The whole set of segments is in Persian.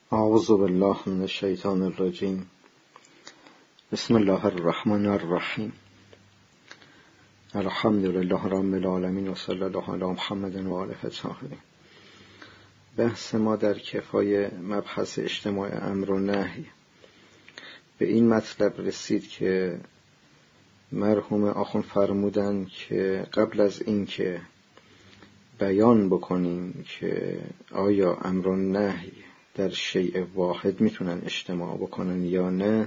اعوذ بالله من الشیطان الرجیم. بسم الله الرحمن الرحیم. الحمد لله رب العالمین و صلی الله علی محمد و آله الطاهرین. بحث ما در کفای مبحث اجتماع امر و نهی به این مطلب رسید که مرحوم آخوند فرمودن که قبل از این که بیان بکنیم که آیا امر و نهی در شیء واحد میتونن اجتماع بکنن یا نه،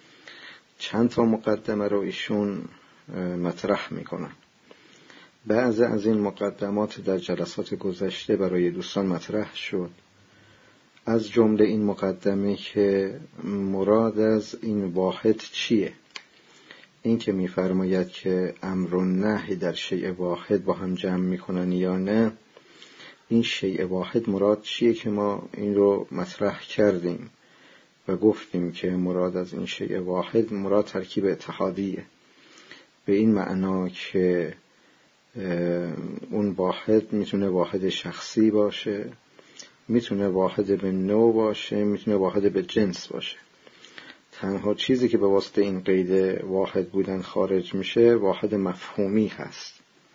چند تا مقدمه رو ایشون مطرح میکنن. بعضی از این مقدمات در جلسات گذشته برای دوستان مطرح شد، از جمله این مقدمه که مراد از این واحد چیه. این که میفرماید که امر و نهی در شیء واحد با هم جمع میکنن یا نه، این شیء واحد مراد چیه که ما این رو مطرح کردیم و گفتیم که مراد از این شیء واحد مراد ترکیب اتحادیه، به این معنا که اون واحد میتونه واحد شخصی باشه، میتونه واحد به نوع باشه، میتونه واحد به جنس باشه. تنها چیزی که به واسطه این قید واحد بودن خارج میشه واحد مفهومی هست.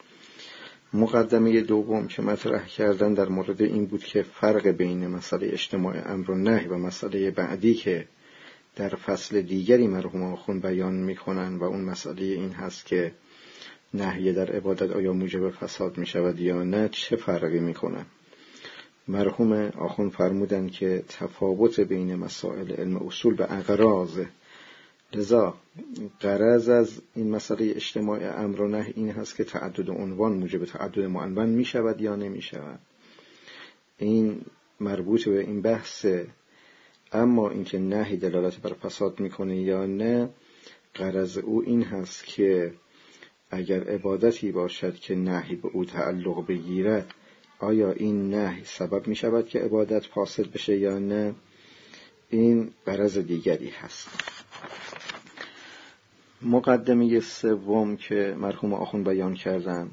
مقدمه دوم که مطرح کردن در مورد این بود که فرق بین مسئله اجتماع امر و نهی و مسئله بعدی که در فصل دیگری مرحوم آخوند بیان میکنن و اون مسئله این هست که نهی در عبادت آیا موجب فساد میشود یا نه، چه فرقی میکنن. مرحوم آخوند فرمودن که تفاوت بین مسائل علم اصول به اغراضه، لذا غرض از این مسئله اجتماع امر و نهی این هست که تعدد عنوان موجب تعدد معنون می شود یا نمی شود. این مربوط به این بحثه. اما اینکه نهی دلالت بر فساد میکنه یا نه، غرض او این هست که اگر عبادتی باشد که نهی به او تعلق بگیرد، آیا این نهی سبب می شود که عبادت فاسد بشه یا نه، این غرض دیگری هست. مقدمه سوم که مرحوم آخوند بیان کردن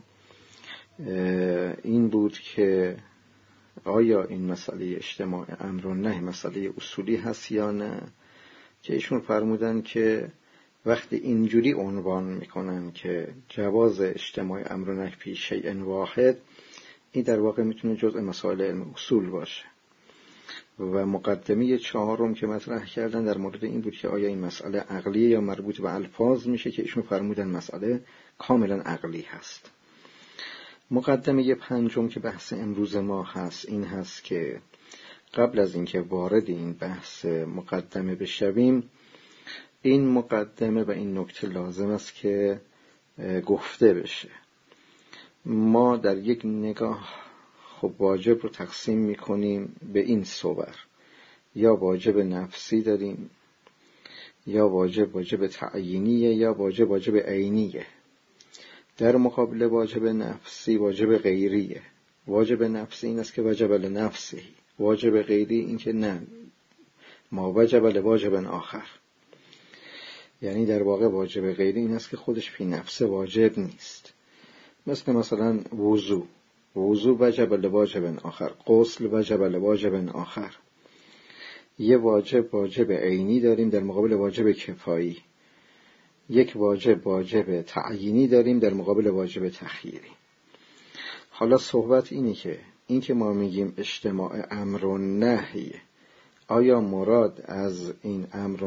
این بود که آیا این مسئله اجتماع امر و نهی مسئله اصولی هست یا نه، که ایشون فرمودن که وقتی اینجوری عنوان میکنن که جواز اجتماع امر و نهی فی شیء واحد، این در واقع میتونه جزء مسائل علم اصول باشه. و مقدمه چهارم که مطرح کردن در مورد این بود که آیا این مسئله عقلیه یا مربوط به الفاظ میشه، که ایشون فرمودن مسئله کاملا عقلی هست. مقدمه پنجم که بحث امروز ما هست این هست که قبل از اینکه وارد این بحث مقدمه بشویم، این مقدمه و این نکته لازم است که گفته بشه. ما در یک نگاه خب واجب رو تقسیم میکنیم به این صور: یا واجب نفسی داریم، یا واجب تعیینیه، یا واجب عینیه. در مقابل واجب نفسی واجب غیریه. واجب نفسی این است که وجب لنفسی، واجب غیری این که نه، ما وجب لواجب آخر. یعنی در واقع واجب غیری این است که خودش فی نفسه واجب نیست، مثلا وضو وجب لواجب آخر، غسل وجب لواجب آخر. یه واجب عینی داریم در مقابل واجب کفایی، یک واجب تعیینی داریم در مقابل واجب تخییری. حالا صحبت این که ما میگیم اجتماع امر و نهی، آیا مراد از این امر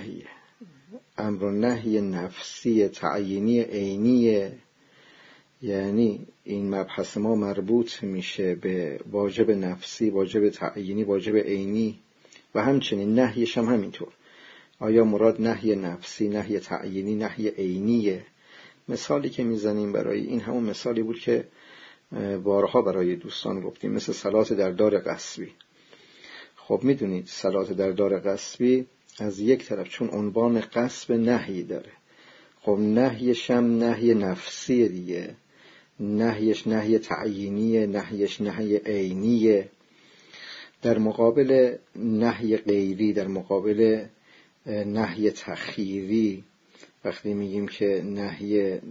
و نهی نفسی تعیینی عینیه؟ یعنی این مبحث ما مربوط میشه به واجب نفسی، واجب تعیینی، واجب عینی و همچنین نهیش هم همینطور. آیا مراد نهی نفسی، نهی تعیینی، نهی عینیه؟ مثالی که میزنیم برای این همون مثالی بود که بارها برای دوستان گفتیم، مثل صلات در دار غصبی. خب میدونید صلات در دار غصبی از یک طرف چون عنوان غصب نهی داره، خب نهیش هم نهی نفسی دیگه، نهیش نهی تعیینیه، نهیش نهی عینیه. در مقابل نهی غیری، در مقابل نهی تخییری، وقتی میگیم که نهی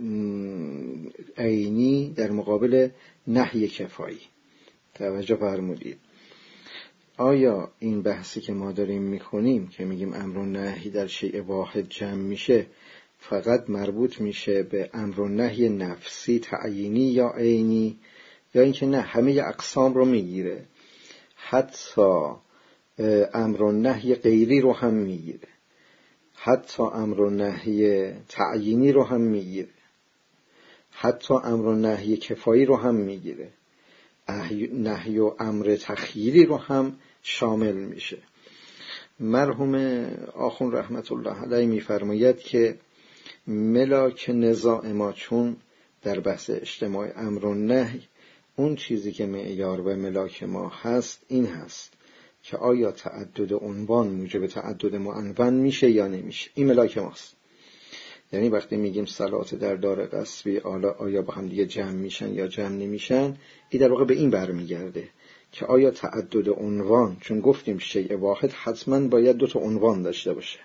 عینی در مقابل نهی کفایی. توجه فرمودید. آیا این بحثی که ما داریم میکنیم که میگیم امر و نهی در شیء واحد جمع میشه فقط مربوط میشه به امر و نهی نفسی تعیینی یا عینی، یا اینکه نه همه اقسام رو میگیره، حتی امر و نهی غیری رو هم میگیره، حتی امر و نهی تعیینی رو هم میگیره، حتی امر و نهی کفایی رو هم میگیره، نهی و امر تخییری رو هم شامل میشه. مرحوم آخوند رحمت الله علیه میفرماید که ملاک نزاع ما چون در بحث اجتماع امر و نهی اون چیزی که معیار و ملاک ما هست این هست که آیا تعدد عنوان موجب تعدد معنون میشه یا نمیشه. این ملاک ماست. یعنی وقتی میگیم صلات در دار قصبی آیا با هم دیگه جمع میشن یا جمع نمیشن، این در واقع به این برمیگرده که آیا تعدد عنوان، چون گفتیم شیء واحد حتما باید 2 تا عنوان داشته باشه،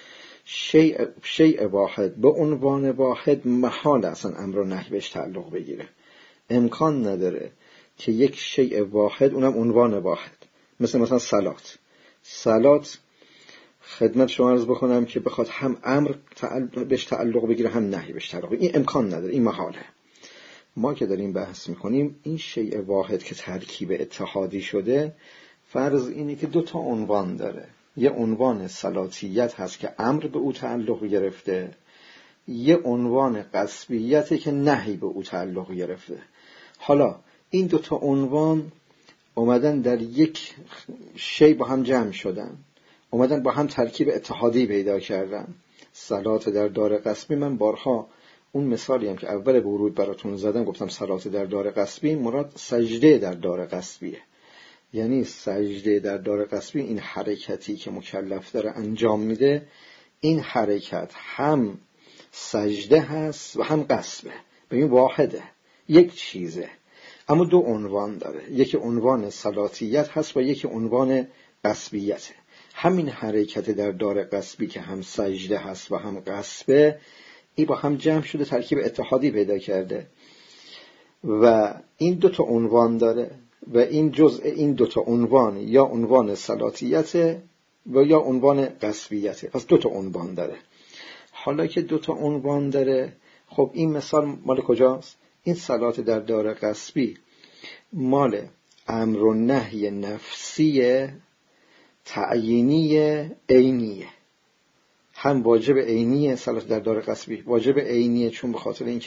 شیء واحد به عنوان واحد محال اصلا امر و نهی بهش تعلق بگیره. امکان نداره که یک شیء واحد اونم عنوان واحد مثلا صلات خدمت شما عرض بکنم که بخواد هم امر بهش تعلق بگیره هم نهی بهش تعلق بگیره، این امکان نداره، این محاله. ما که داریم بحث میکنیم این شیء واحد که ترکیب اتحادی شده، فرض اینه که 2 تا عنوان داره. یه عنوان صلاتیت هست که امر به او تعلق گرفته، یه عنوان قصبیته که نهی به او تعلق گرفته. حالا این 2 تا عنوان اومدن در یک شی با هم جمع شدن، اومدن با هم ترکیب اتحادی پیدا کردن. صلات در دار قصبی، من بارها اون مثالی هم که اول ورود براتون زدم گفتم صلات در دار قصبی مراد سجده در دار قصبیه. یعنی سجده در دار قصبی این حرکتی که مکلف داره انجام میده، این حرکت هم سجده هست و هم قصبه. ببین واحده، یک چیزه، اما 2 عنوان داره. یکی عنوان صلاتیت هست و یکی عنوان قصبیته. همین حرکت در دار قصبی که هم سجده هست و هم قصبه، این با هم جمع شده ترکیب اتحادی پیدا کرده و این 2 تا عنوان داره و این جزء این 2 تا عنوان یا عنوان صلاتیت و یا عنوان قصبیته. پس 2 تا عنوان داره. حالا که 2 تا عنوان داره، خب این مثال مال کجاست؟ این صلات در دار قصبی مال امر و نهی نفسی تعیینی عینیه. هم واجب عینیه صلات در دار قصبی، واجب عینیه چون به خاطر اینکه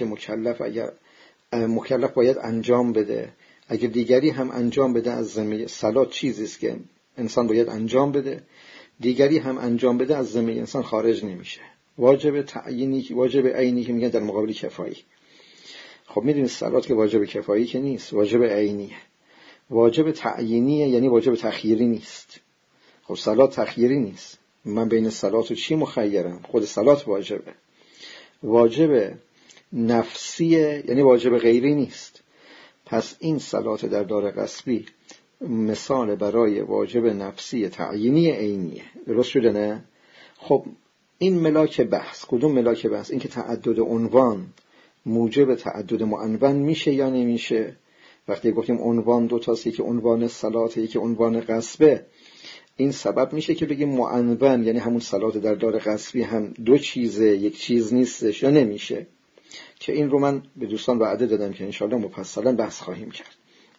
مکلف باید انجام بده. اگر دیگری هم انجام بده از ذمه صلات، چیزی است که انسان باید انجام بده، دیگری هم انجام بده از ذمه انسان خارج نمیشه. واجب تعیینی، واجب عینی که میگن در مقابل کفایی. خب میدونید صلات که واجب کفایی که نیست، واجب عینیه. واجب تعیینیه یعنی واجب تخییری نیست. خب صلات تخییری نیست، من بین صلات و چی مخیرم؟ خود صلات واجبه. واجب نفسیه یعنی واجب غیری نیست. پس این صلات در دار قصبی مثال برای واجب نفسی تعیینی عینیه. درست شده نه؟ خب این ملاک بحث، کدوم ملاک بحث؟ این که تعدد عنوان موجب تعدد معنون میشه یا نمیشه. وقتی گفتیم عنوان 2 تاست، یکی عنوان صلات یکی عنوان قصبه، این سبب میشه که بگیم معنون یعنی همون صلات در دار قصبی هم 2 چیزه، یک چیز نیستش یا نمیشه. که این رو من به دوستان وعده دادم که انشاءالله مفصلا بحث خواهیم کرد.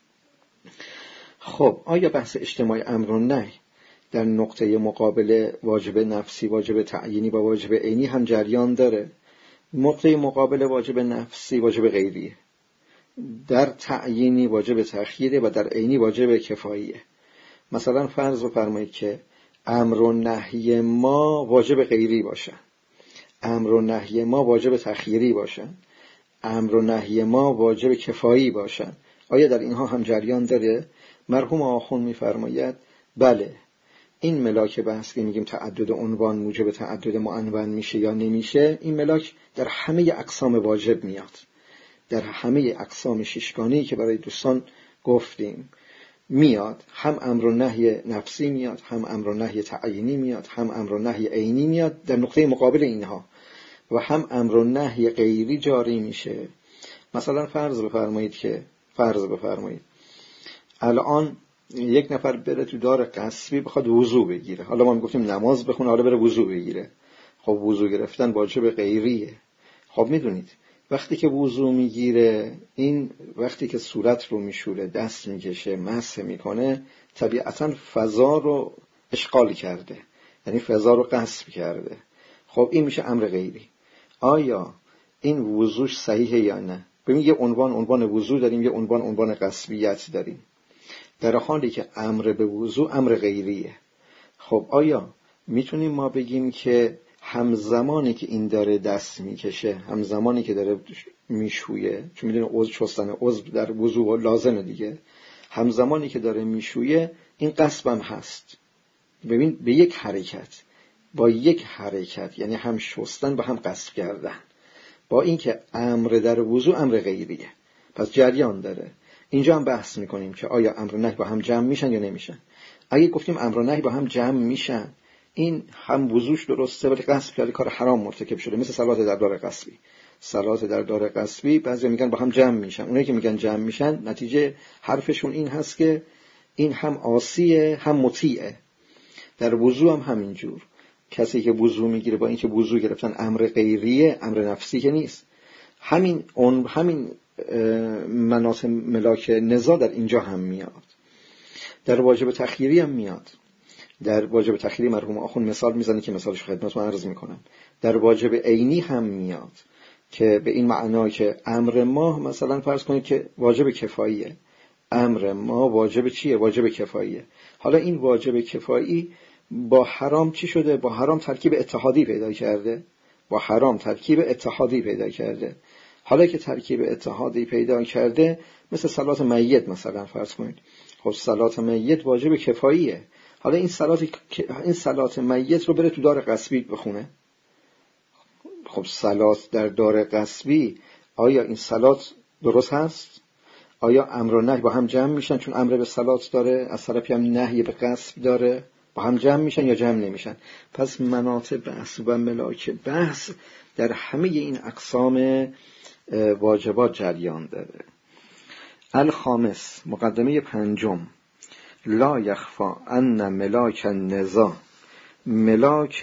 خب آیا بحث اجتماع امر و نهی در نقطه مقابل واجب نفسی، واجب تعیینی و واجب عینی هم جریان داره؟ نقطه مقابل واجب نفسی واجب غیریه، در تعیینی واجب تخییره و در عینی واجب کفاییه. مثلا فرض بفرمایید که امر و نهی ما واجب غیری باشه، امر و نهی ما واجب تخییری باشن، امر و نهی ما واجب کفایی باشن. آیا در اینها هم جریان داره؟ مرحوم آخوند میفرماید بله، این ملاک بحث که میگیم تعدد عنوان موجب تعدد معنون میشه یا نمیشه، این ملاک در همه اقسام واجب میاد، در همه اقسام ششگانه‌ای که برای دوستان گفتیم میاد. هم امر و نهی نفسی میاد، هم امر و نهی تعیینی میاد، هم امر و نهی عینی میاد در نقطه مقابل اینها، و هم امر و نهی غیری جاری میشه. مثلا فرض بفرمایید الان یک نفر بره تو دار غصبی بخواد وضو بگیره، حالا ما میگفتیم نماز بخونه، حالا بره وضو بگیره. خب وضو گرفتن واجب غیریه. خب میدونید وقتی که وضو میگیره، این وقتی که صورت رو میشوره، دست میکشه، مسح میکنه، طبیعتا فضا رو اشغال کرده، یعنی فضا رو غصب کرده. خب این میشه امر غیری. آیا این وضوش صحیحه یا نه؟ ببین یه عنوان وضو داریم، یه عنوان غصبیت داریم. در حالی که امر به وضو امر غیریه. خب آیا میتونیم ما بگیم که همزمانی که این داره دست میکشه، همزمانی که داره میشویه، چون میدونه عضو شستن عضو در وضو لازمه دیگه، همزمانی که داره میشویه این غصب هم هست. ببین به یک حرکت، با یک حرکت، یعنی هم شستن با هم غصب کردن، با اینکه امر در وضو امر غیریه، پس جریان داره. اینجا هم بحث میکنیم که آیا امر و نهی با هم جمع میشن یا نمیشن. اگه گفتیم امر و نهی با هم جمع میشن، این هم وضوش درسته ولی غصب کرده، کار حرام مرتکب شده، مثل صلات در دار غصبی. صلات در دار غصبی بعضی میگن با هم جمع میشن، اونایی که میگن جمع میشن نتیجه حرفشون این هست که این هم عاصیه هم مطیعه. در وضو هم همینجور، کسی که وضو میگیره با اینکه وضو گرفتن امر غیریه، امر نفسی که نیست. همین مناط ملاک نزاع در اینجا هم میاد. در واجب تخییری هم میاد. در واجب تخییری مرحوم آخوند مثال میزنه که مثالش خدمتتون عرض میکنم. در واجب عینی هم میاد که به این معنا که امر ما مثلا فرض کنید که واجب کفاییه، امر ما واجب چیه؟ واجب کفاییه. حالا این واجب کفایی با حرام چی شده؟ با حرام ترکیب اتحادی پیدا کرده. با حرام ترکیب اتحادی پیدا کرده. حالا که ترکیب اتحادی پیدا کرده، مثل صلات میت مثلا فرض کنید، خب صلات میت واجب کفاییه. حالا این صلات میت رو بره تو دار غصبی بخونه. خب صلات در دار غصبی، آیا این صلات درست هست؟ آیا امر و نهی با هم جمع میشن؟ چون امر به صلات داره، از طرفی هم نهی به غصب داره، با هم جمع میشن یا جمع نمیشن؟ پس مناط بحث و ملاک بحث در همه این اقسام واجبات جریان داره. الخامس، مقدمه پنجم، لا یخفا ان ملاک النزاع. ملاک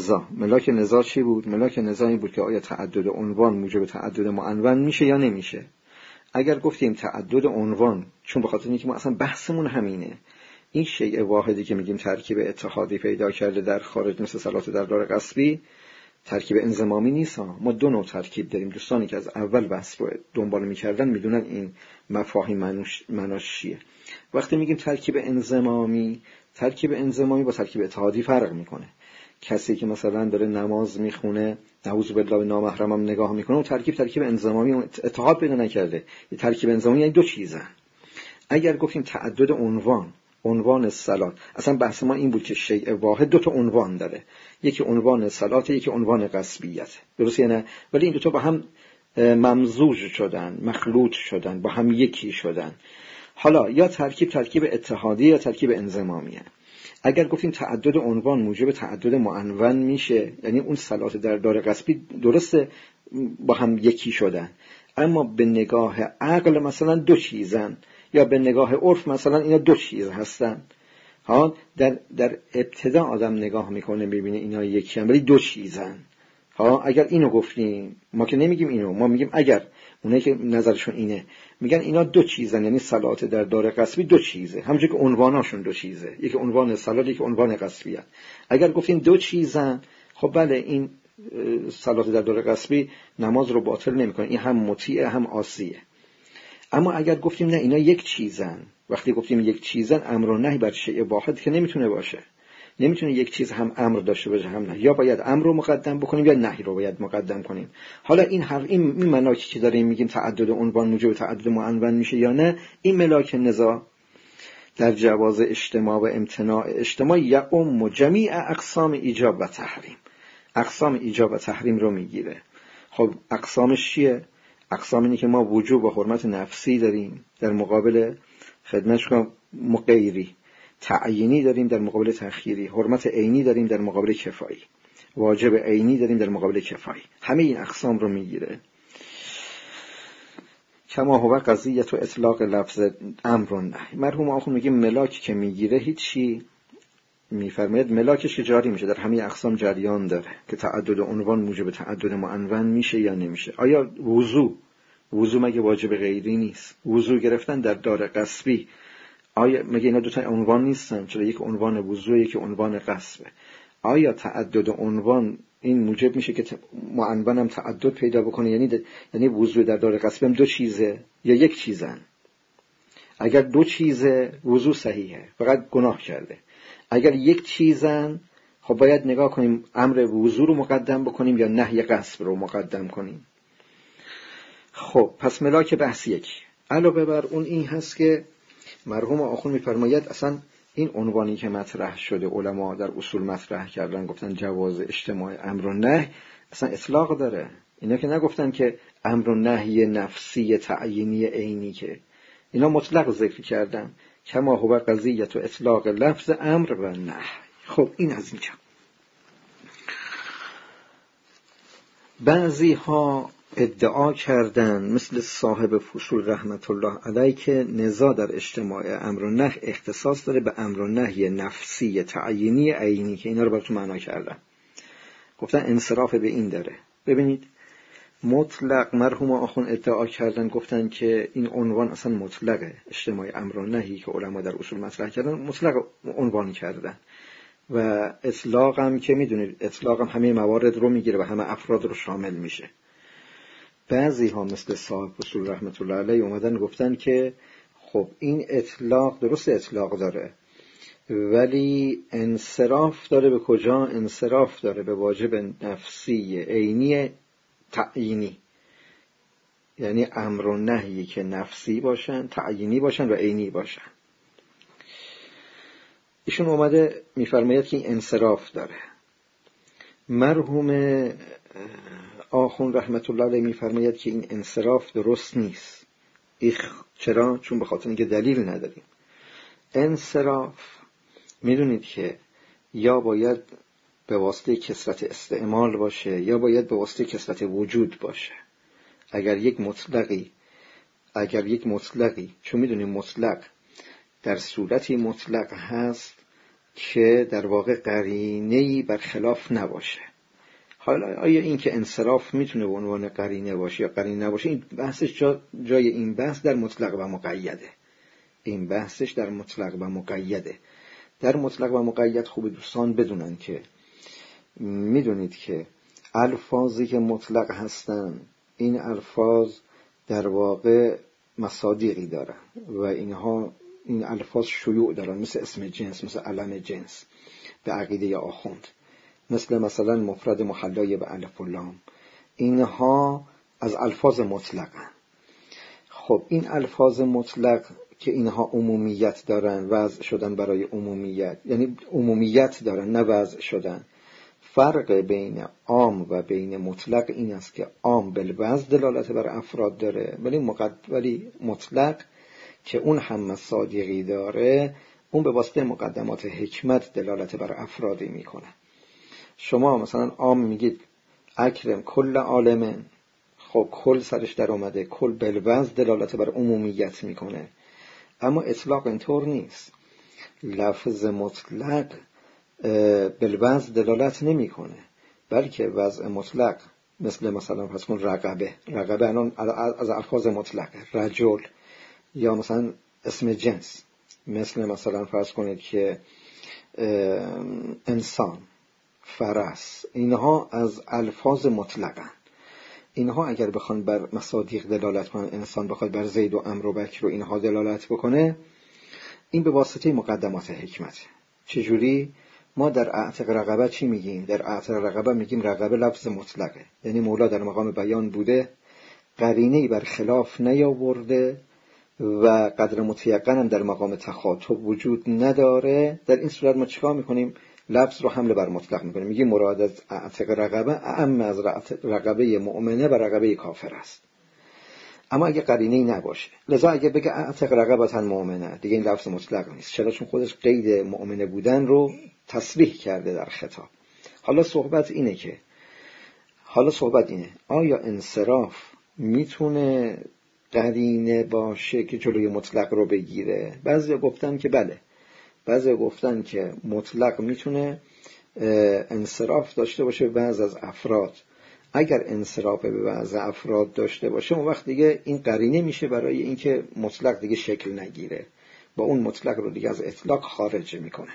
نزاع چی بود؟ ملاک نزاع این بود که آیا تعدد عنوان موجب تعدد معنون میشه یا نمیشه. اگر گفتیم تعدد عنوان، چون به خاطر اینکه ما اصلا بحثمون همینه، این شیء واحدی که میگیم ترکیب اتحادی پیدا کرده در خارج مثل صلات در دار غصبی، ترکیب انضمامی نیست. ما دو نوع ترکیب داریم. دوستانی که از اول بحث رو دنبال میکردن میدونن این مفاهیم معناش چیه. وقتی میگیم ترکیب انضمامی با ترکیب اتحادی فرق میکنه. کسی که مثلا داره نماز میخونه، نعوذ بالله نامحرمم نگاه میکنه، اون ترکیب انضمامی اتحاد پیدا نکرده. یه ترکیب انضمامی یعنی دو چیزن. اگر گفتیم تعدد عنوان صلات، اصلا بحث ما این بود که شیء واحد دو تا عنوان داره، یکی عنوان صلات، یکی عنوان غصبیت، درسته نه؟ ولی این دو تا با هم ممزوج شدن، مخلوط شدن، با هم یکی شدن. حالا یا ترکیب اتحادی یا ترکیب انضمامیه. اگر گفتیم تعدد عنوان موجب تعدد معنون میشه، یعنی اون صلات در دار غصبی درسته با هم یکی شدن، اما به نگاه عقل مثلا دو چیزن، یا به نگاه عرف مثلا اینا دو چیز هستن. ها در ابتدا آدم نگاه میکنه ببینه اینا یکی هم ولی دو چیزن. ها اگر اینو گفتیم، ما که نمیگیم اینو، ما میگیم اگر اونایی که نظرشون اینه میگن اینا دو چیزن، یعنی صلات در دار غصبی دو چیزه، همونجوری که عنواناشون دو چیزه، یکی عنوان صلات یکی عنوان غصبیت. اگر گفتیم دو چیزن، خب بله این صلات در دار غصبی نماز رو باطل نمیکنه، این هم مطیعه هم عاصیه. اما اگر گفتیم نه اینا یک چیزن، وقتی گفتیم یک چیزن، امر و نهی بر شیء واحد که نمیتونه باشه. نمیتونه یک چیز هم امر داشته باشه هم نهی، یا باید امر رو مقدم بکنیم یا نهی رو باید مقدم کنیم. حالا این ملاکی که داریم میگیم تعدد عنوان موجب تعدد معنون میشه یا نه، این ملاک نزاع در جواز اجتماع و امتناع اجتماع یعم جمیع اقسام ایجاب و تحریم. اقسام ایجاب و تحریم رو میگیره. خب اقسامش چیه؟ اقسام اینی که ما وجوب و حرمت نفسی داریم در مقابل خدمتش غیری، تعیینی داریم در مقابل تخییری، حرمت عینی داریم در مقابل کفایی، واجب عینی داریم در مقابل کفایی. همه این اقسام رو میگیره. کما هو قضیت و اطلاق لفظ امر و نهی. مرحوم آخوند میگه ملاک که میگیره هیچی، میفرماید ملاکش که جاری میشه در همه اقسام جریان داره که تعدد عنوان موجب تعدد معنون میشه یا نمیشه. آیا وضو مگه واجب غیری نیست؟ وضو گرفتن در دار غصبی آیا مگه اینا دوتا عنوان نیستن؟ چرا یک عنوان وضو یک عنوان غصبه؟ آیا تعدد عنوان این موجب میشه که معنون هم تعدد پیدا بکنه؟ یعنی وضو در دار غصبی هم دو چیزه یا یک چیزن؟ اگر دو چیزه وضو صحیحه، فقط گناه کرده. اگر یک چیزن خب باید نگاه کنیم امر وضو رو مقدم بکنیم یا نهی غصب رو مقدم کنیم. خب پس ملاک بحث یکی. علاوه بر اون این هست که مرحوم آخوند میفرماید اصلا این عنوانی که مطرح شده علما در اصول مطرح کردن، گفتن جواز اجتماع امر و نهی، اصلا اطلاق داره. اینا که نگفتن که امر و نهی نفسی تعیینی عینی، که اینا مطلق ذکر کردن کما هو قضیت و اطلاق لفظ امر و نهی. خب این از اینجا. بعضی ها ادعا کردن مثل صاحب فصول رحمت الله علیه که نزاع در اجتماع امر و نهی اختصاص داره به امر و نهی نفسی تعیینی عینی، که اینا رو براتون معنا کردن. گفتن انصراف به این داره. ببینید مطلق مرحوم آخوند ادعا کردن، گفتن که این عنوان اصلا مطلقه، اجتماع امر و نهی که علما در اصول مطرح کردن مطلق عنوان کردن و اطلاق هم که میدونید اطلاق هم همه موارد رو میگیره و همه افراد رو شامل میشه. بعضی ها مثل صاحب اصول رحمت الله علیه اومدن گفتن که خب این اطلاق درست اطلاق داره ولی انصراف داره به کجا؟ انصراف داره به واجب نفسی عینی تعیینی، یعنی امر و نهی که نفسی باشن، تعیینی باشن و عینی باشن. ایشون اومده میفرماید که این انصراف داره. مرحوم آخوند رحمت الله علیه میفرماید که این انصراف درست نیست. چرا؟ چون به خاطر اینکه دلیل نداریم. انصراف میدونید که یا باید به واسطه کثرت استعمال باشه یا باید به واسطه کثرت وجود باشه. اگر یک مطلقی چون میدونیم مطلق در صورتی مطلق هست که در واقع قرینه‌ای برخلاف نباشه. حالا آیا این که انصراف میتونه به عنوان قرینه باشه یا قرینه نباشه، این بحثش جای این بحث در مطلق و مقیده. این بحثش در مطلق و مقیده. در مطلق و مقید خوب دوستان بدونن که میدونید که الفاظی که مطلق هستن این الفاظ در واقع مصادیقی دارن و این الفاظ شیوع دارن، مثل اسم جنس، مثل علم جنس به عقیده آخوند، مثلا مفرد محلای به الف و لام. اینها از الفاظ مطلقن. خب این الفاظ مطلق که اینها عمومیت دارن، وضع شدن برای عمومیت، یعنی عمومیت دارن نه وضع شدن. فرق بین عام و بین مطلق این است که عام بالوضع دلالت بر افراد داره، ولی مطلق که اون هم مصادیقی داره اون به واسطه مقدمات حکمت دلالت بر افرادی میکنه. شما مثلا عام میگید اکرم کل عالمن، خب کل سرش در اومده، کل بالوضع دلالت بر عمومیت میکنه. اما اطلاق اینطور نیست. لفظ مطلق بالوضع دلالت نمیکنه، بلکه وضع مطلق مثلا فرض کن رقبه الان از الفاظ مطلقه، رجل، یا مثلا اسم جنس مثلا فرض کنید که انسان، فرس، اینها از الفاظ مطلقن. اینها اگر بخوان بر مصادیق دلالت کنن، انسان بخواد بر زید و عمرو و بکر و اینها دلالت بکنه، این به واسطه مقدمات حکمت. چجوری؟ ما در اعتق رقبه چی میگیم؟ در اعتق رقبه میگیم رقبه لفظ مطلقه، یعنی مولا در مقام بیان بوده، قرینه‌ای بر خلاف نیاورده و قدر متیقن هم در مقام تخاطب وجود نداره. در این صورت ما چیکار میکنیم؟ لفظ رو حمله بر مطلق میکنیم، میگیم مراد از اعتق رقبه اعم از رقبه مؤمنه و رقبه کافر است. اما اگه قرینه‌ای نباشه، لذا اگه بگه اعتق رقبه مؤمنه، دیگه این لفظ مطلق نیست. چرا؟ چون خودش قید مؤمنه بودن رو تصریح کرده در خطاب. حالا صحبت اینه آیا انصراف میتونه قرینه باشه که جلوی مطلق رو بگیره. بعضی گفتن که بله، بعضی گفتن که مطلق میتونه انصراف داشته باشه به بعض از افراد. اگر انصراف به بعض افراد داشته باشه اون وقت دیگه این قرینه میشه برای اینکه مطلق دیگه شکل نگیره، با اون مطلق رو دیگه از اطلاق خارج میکنه.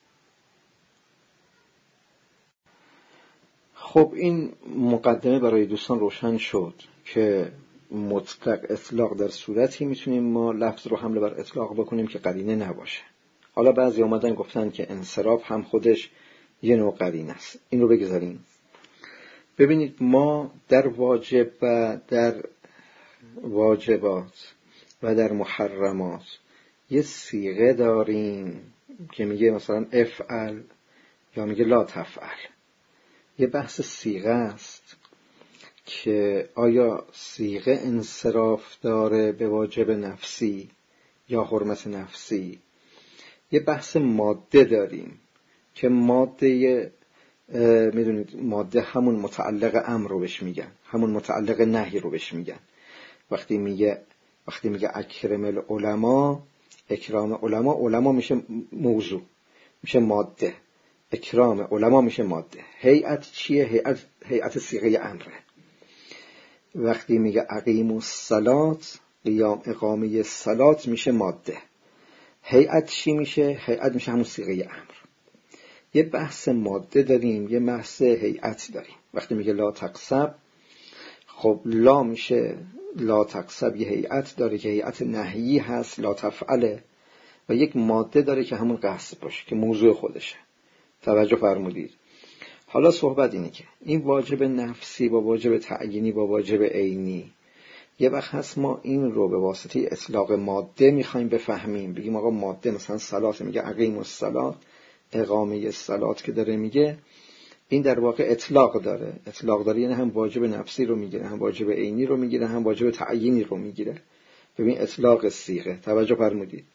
خب این مقدمه برای دوستان روشن شد که مطلق اطلاق در صورتی میتونیم ما لفظ رو حمله بر اطلاق بکنیم که قرینه نباشه. حالا بعضی اومدن گفتن که انصراف هم خودش یه نوع قرینه است. این رو بگذاریم. ببینید ما در واجب و در واجبات و در محرمات یه صیغه داریم که میگه مثلا افعل یا میگه لا تفعل. یه بحث صیغه است که آیا صیغه انصراف داره به واجب نفسی یا حرمت نفسی. یه بحث ماده داریم که ماده میدونید ماده همون متعلق امر رو بهش میگن، همون متعلق نهی رو بهش میگن. وقتی میگه اکرم العلماء، اکرام علما میشه موضوع، میشه ماده. اکرام علما میشه ماده. هیئت چیه؟ هیئت صیغه امره. وقتی میگه اقیموا الصلاة، قیام اقامه الصلاة میشه ماده. هیئت چی میشه؟ هیئت میشه همون صیغه امر. یه بحث ماده داریم، یه بحث هیئت داریم. وقتی میگه لا تقصب، خب لا میشه لا تقصب، یه هیئت داره که هیئت نهیی هست، لا تفعله، و یک ماده داره که همون قصد باشه که موضوع خودشه. توجه فرمودید. حالا صحبت اینه که این واجب نفسی با واجب تعیینی با واجب عینی، یه وقت هست ما این رو به واسطه اطلاق ماده میخوایم بفهمیم. بگیم آقا ماده مثلا صلات، میگه اقیموا الصلاة، اقامه الصلاة که داره میگه، این در واقع اطلاق داره. اطلاق داره یعنی هم واجب نفسی رو میگیره، هم واجب عینی رو میگیره، هم واجب تعیینی رو میگیره. ببین اطلاق صیغه. توجه فرمودید.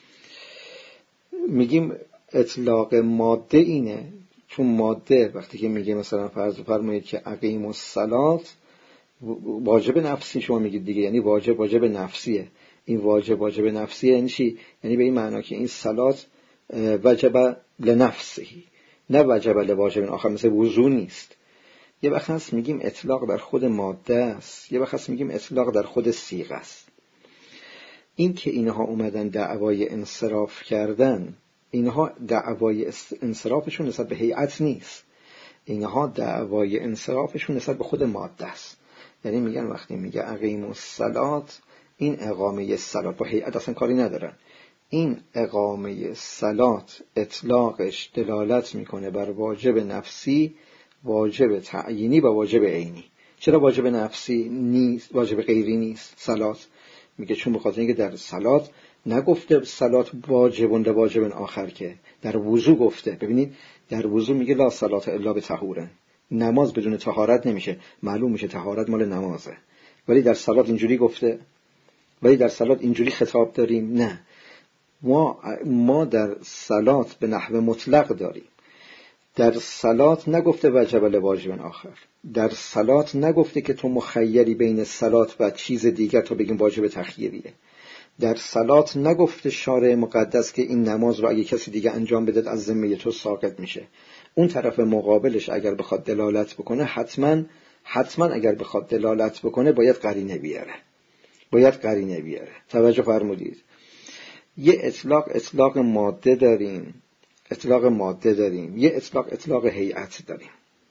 میگیم اطلاق ماده اینه چون ماده وقتی که میگه مثلا فرض فرمایید که اقیموا الصلاة، واجب نفسی شما میگید دیگه، یعنی واجب نفسیه. این واجب نفسیه یعنی چی؟ یعنی به این معنا که این صلات وجب لنفسهی، نه وجب لواجب آخر، مثل وضو نیست. یه وقت هست میگیم اطلاق در خود ماده است، یه وقت هست میگیم اطلاق در خود صیغه است. این که اینها اومدن دعوای انصراف کردن، اینها دعوای انصرافشون نسبت به هیئت نیست، اینها دعوای انصرافشون نسبت به خود ماده است. یعنی میگن وقتی میگه اقیموا الصلاة، این اقامه الصلاة با هیئت اصلا کاری ندارن. این اقامه الصلاة اطلاقش دلالت میکنه بر واجب نفسی، واجب تعیینی و واجب عینی. چرا واجب نفسی نیست، واجب غیری نیست صلات؟ میگه چون بخاطر اینکه در صلات نگفته صلات واجبون لواجب آخر، که در وضو گفته. ببینید در وضو میگه لا صلات الا بطهور، نماز بدون طهارت نمیشه. معلوم میشه طهارت مال نمازه، ولی در صلات اینجوری گفته، ولی در صلات اینجوری خطاب داریم؟ نه، ما در صلات به نحو مطلق داریم. در صلات نگفته وجب لواجب آخر، در صلات نگفته که تو مخیری بین صلات و چیز دیگر تو بگیم واجب تخییریه. در صلات نگفته شارع مقدس که این نماز رو اگه کسی دیگه انجام بده از ذمه تو ساقط میشه. اون طرف مقابلش اگر بخواد دلالت بکنه، حتما اگر بخواد دلالت بکنه باید قرینه بیاره. توجه فرمودید. یه اطلاق ماده داریم، یه اطلاق هیئت داریم.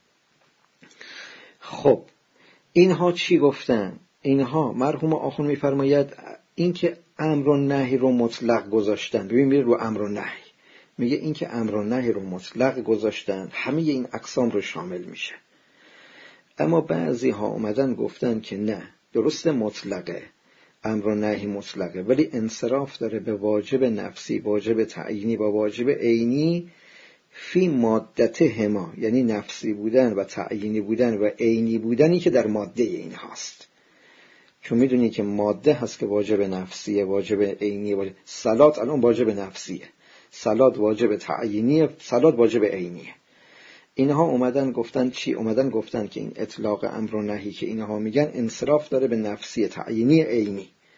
خب اینها چی گفتن؟ اینها مرحوم آخوند میفرماید این که امر و نهی رو مطلق گذاشتن. ببین میره رو امر و نهی، میگه این که امر و نهی رو مطلق گذاشتن همه این اقسام رو شامل میشه. اما بعضی ها اومدن گفتن که نه، درست مطلقه، امر و نهی مطلقه، ولی انصراف داره به واجب نفسی، واجب تعیینی و واجب عینی فی مادتهما، یعنی نفسی بودن و تعیینی بودن و عینی بودنی که در ماده این هست. چون میدونی که ماده هست که واجب نفسیه، واجب عینیه. صلات الان واجب نفسیه، صلات واجب تعیینیه، صلات واجب عینیه. اینها اومدن گفتن چی؟ اومدن گفتن که این اطلاق امر و نهی که اینها میگن انصراف داره به نفسی، تعیینی، عینی.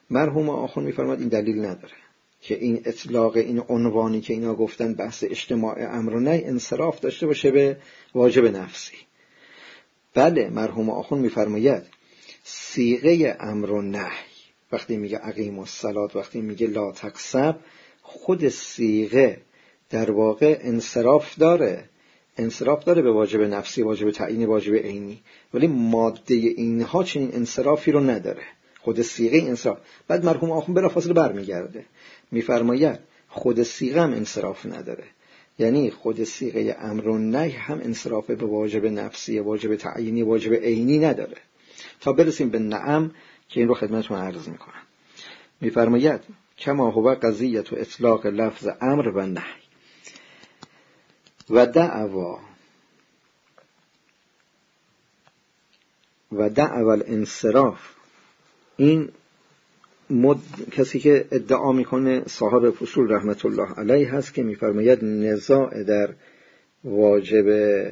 مرحوم آخوند می‌فرماد این دلیل نداره که این اطلاق این عنوانی که اینا گفتن بحث اجتماع امر و نهی انصراف داشته باشه به واجب نفسی. بله مرحوم آخوند می‌فرماید صیغه امر و نهی وقتی میگه اقیم الصلاة، وقتی میگه لا تقسب، خود صیغه در واقع انصراف داره به واجب نفسی، واجب تعیینی، واجب عینی، ولی ماده اینها چنین انصرافی رو نداره، خود صیغه انصراف. بعد مرحوم آخوند بلافاصله برمیگرده میفرماید خود صیغه هم انصراف نداره، یعنی خود صیغه امر و نهی هم انصراف به واجب نفسی، واجب تعیینی، واجب عینی نداره، تا برسیم به نعم که این رو خدمتتون عرض میکنم. میفرماید کما هو قضیة اطلاق لفظ امر و نهی و دعوا الانصراف. این کسی که ادعا میکنه صاحب فصول رحمت الله علیه هست که میفرماید نزاع در واجب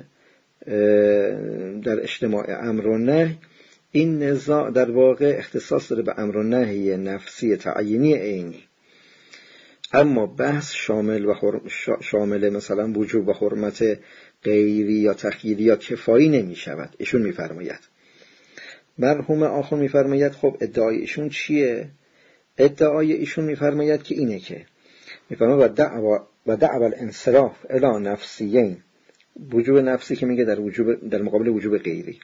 در اجتماع امر و نهی، این نزاع در واقع اختصاص داره به امر و نهی نفسی تعیینی عینی، اما بحث شامل مثلا وجوب و حرمت غیری یا تخییری یا کفایی نمی شود. ایشون میفرماید، مرحوم آخوند میفرماید خب ادعای ایشون چیه؟ ادعای ایشون میفرماید که اینه که میفرماید و دعوا الانصراف الی نفسیین، وجوب نفسی که میگه در مقابل وجوب غیری،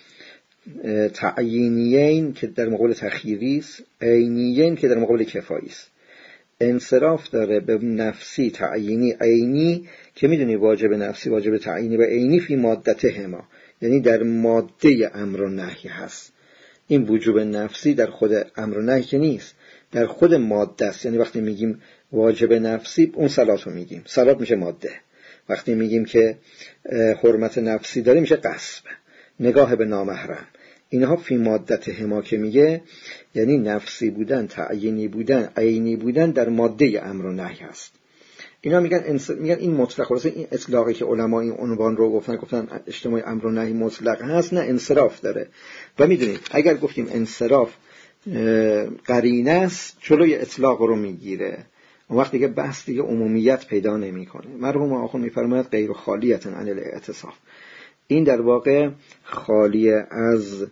تعیینیین که در مقابل تخییری است، عینیین که در مقابل کفایی است. انصراف داره به نفسی تعیینی عینی که میدونی واجب نفسی واجب تعیینی و عینی فی مادته ما، یعنی در ماده امر و نهی هست. این وجوب نفسی در خود امر و نهی که نیست، در خود ماده است. یعنی وقتی میگیم واجب نفسی اون صلات رو میگیم، صلات میشه ماده. وقتی میگیم که حرمت نفسی داره میشه غصب، نگاه به نامحرم، اینها فی مادته ما که میگه یعنی نفسی بودن، تعیینی بودن، عینی بودن در ماده امر و نهی هست. اینا میگن این مطلق، خلاصه این اطلاقی که علما این عنوان رو گفتن اجتماع امر و نهی مطلق هست، نه انصراف داره. و میدونید اگر گفتیم انصراف قرینه است جلوی اطلاق رو میگیره، اون وقت دیگه بحث دیگه عمومیت پیدا نمیکنه. مرحوم آخوند میفرماید غیر خالیة عن الاعتصاف، این در واقع خالی از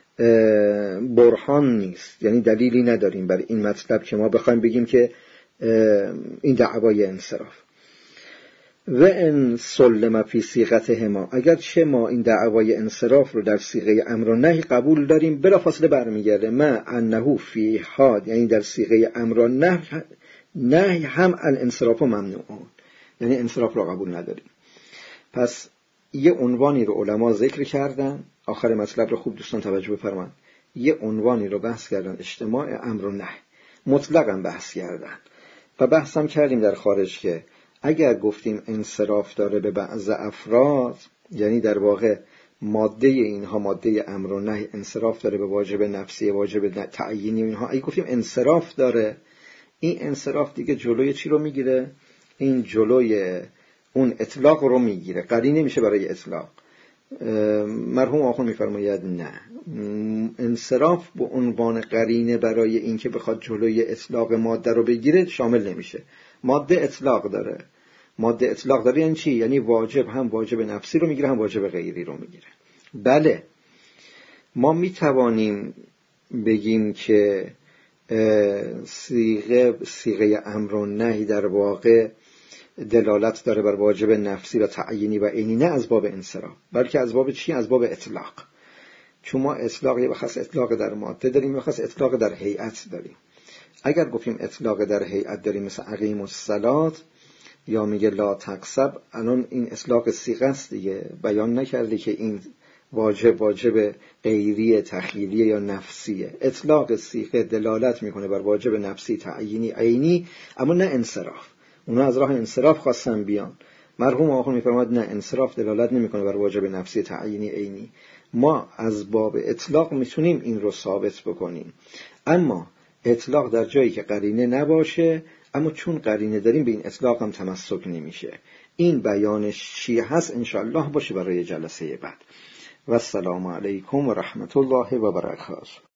برهان نیست، یعنی دلیلی نداریم برای این مطلب که ما بخوایم بگیم که این دعوای انصراف. و ان سلم فی صیغته ما، اگر چه ما این دعوای انصراف رو در صیغه امر و نهی قبول داریم، بلافاصله برمیگرده ما انه فی حاد، یعنی در صیغه امر و نهی هم الانصراف ممنوعون، یعنی انصراف رو قبول نداریم. پس یه عنوانی رو علما ذکر کردن، آخر مطلب رو خوب دوستان توجه بفرمایید، یه عنوانی رو بحث کردن اجتماع امر و نهی، مطلقاً بحث کردن و بحث هم کردیم در خارج که اگر گفتیم انصراف داره به بعض افراد، یعنی در واقع ماده اینها، ماده امر و نهی انصراف داره به واجب نفسی، واجب تعیینی اینها، اگه گفتیم انصراف داره، این انصراف دیگه جلوی چی رو میگیره؟ این جلوی اون اطلاق رو میگیره، قرینه میشه برای اطلاق. مرحوم آخوند میفرماید نه، انصراف به عنوان قرینه برای اینکه بخواد جلوی اطلاق ماده رو بگیره شامل نمیشه. ماده اطلاق داره یعنی چی؟ یعنی واجب هم واجب نفسی رو میگیره هم واجب غیری رو میگیره. بله ما میتوانیم بگیم که صیغه امر و نهی در واقع دلالت داره بر واجب نفسی و تعیینی و عینی، نه از باب انصراف، بلکه از باب چی؟ از باب اطلاق. چون ما اطلاق یه بخص اطلاق در ماده داریم، بخص اطلاق در هیئت داریم. اگر گفتیم اطلاق در هیئت داریم مثل اقیم الصلاة یا میگه لا تقسب، الان این اطلاق صیغه است دیگه، بیان نکرده که این واجب غیری تخییری یا نفسیه. اطلاق صیغه دلالت میکنه بر واجب نفسی تعیینی عینی، اما نه انصراف. اونا از راه انصراف خواستن بیان. مرحوم آخوند میفرماید نه، انصراف دلالت نمیکنه بر واجب نفسی تعیینی عینی. ما از باب اطلاق میتونیم این رو ثابت بکنیم، اما اطلاق در جایی که قرینه نباشه، اما چون قرینه داریم به این اطلاق هم تمسک نمیشه. این بیانش چی هست انشاءالله باشه برای جلسه بعد. و السلام علیکم و رحمت الله و برکاته.